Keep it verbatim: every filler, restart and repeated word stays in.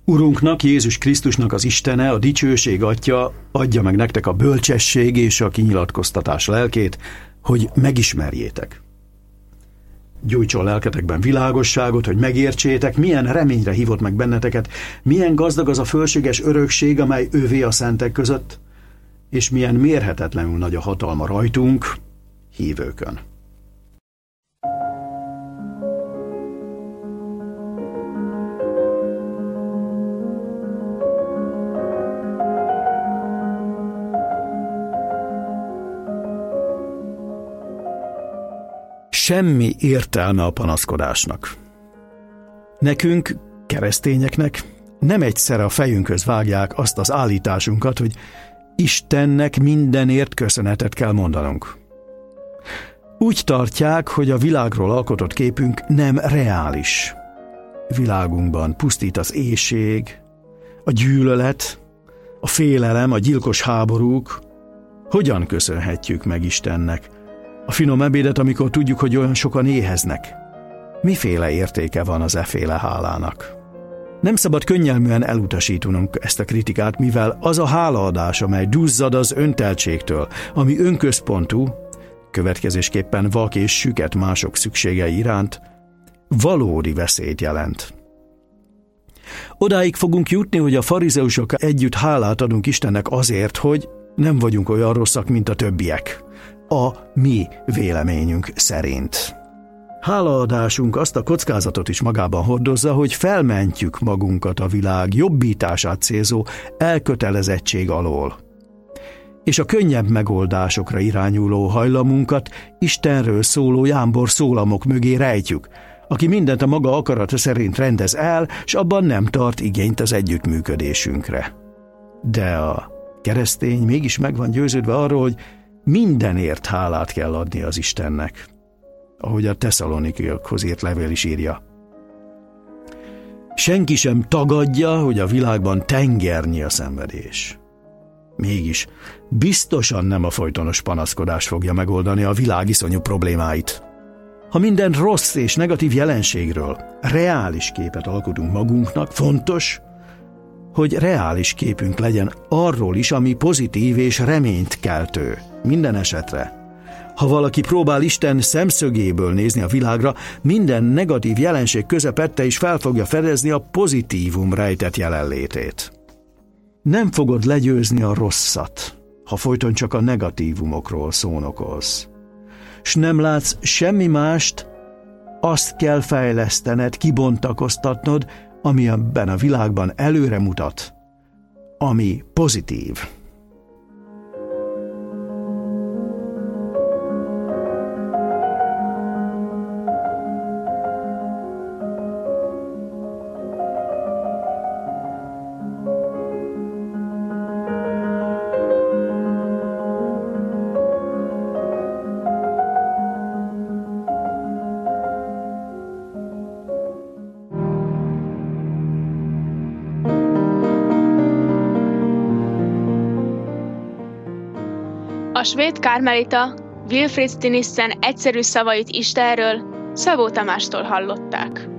Urunknak, Jézus Krisztusnak az Istene, a dicsőség Atya adja meg nektek a bölcsesség és a kinyilatkoztatás lelkét, hogy megismerjétek. Gyújtson lelketekben világosságot, hogy megértsétek, milyen reményre hívott meg benneteket, milyen gazdag az a fölséges örökség, amely ővé a szentek között, és milyen mérhetetlenül nagy a hatalma rajtunk, hívőkön. Semmi értelme a panaszkodásnak. Nekünk, keresztényeknek nem egyszer a fejünkhöz vágják azt az állításunkat, hogy Istennek mindenért köszönetet kell mondanunk. Úgy tartják, hogy a világról alkotott képünk nem reális. Világunkban pusztít az éhség, a gyűlölet, a félelem, a gyilkos háborúk. Hogyan köszönhetjük meg Istennek a finom ebédet, amikor tudjuk, hogy olyan sokan éheznek? Miféle értéke van az eféle hálának? Nem szabad könnyelműen elutasítanunk ezt a kritikát, mivel az a hálaadás, amely duzzad az önteltségtől, ami önközpontú, következésképpen vak és süket mások szükségei iránt, valódi veszélyt jelent. Odáig fogunk jutni, hogy a farizeusok együtt hálát adunk Istennek azért, hogy nem vagyunk olyan rosszak, mint a többiek, a mi véleményünk szerint. Hálaadásunk azt a kockázatot is magában hordozza, hogy felmentjük magunkat a világ jobbítását célzó elkötelezettség alól. És a könnyebb megoldásokra irányuló hajlamunkat Istenről szóló jámbor szólamok mögé rejtjük, aki mindent a maga akarata szerint rendez el, s abban nem tart igényt az együttműködésünkre. De a keresztény mégis meg van győződve arról, hogy mindenért hálát kell adni az Istennek, ahogy a Tesszalonikiakhoz írt levél is írja. Senki sem tagadja, hogy a világban tengernyi a szenvedés. Mégis biztosan nem a folytonos panaszkodás fogja megoldani a világ iszonyú problémáit. Ha minden rossz és negatív jelenségről reális képet alkotunk magunknak, fontos, hogy reális képünk legyen arról is, ami pozitív és reményt keltő. Minden esetre, ha valaki próbál Isten szemszögéből nézni a világra, minden negatív jelenség közepette is fel fogja fedezni a pozitívum rejtett jelenlétét. Nem fogod legyőzni a rosszat, ha folyton csak a negatívumokról szónokolsz. S nem látsz semmi mást, azt kell fejlesztened, kibontakoztatnod, ami ebben a világban előre mutat, ami pozitív. A svéd kármelita Wilfrid Stinissen egyszerű szavait Istenről Szabó Tamástól hallották.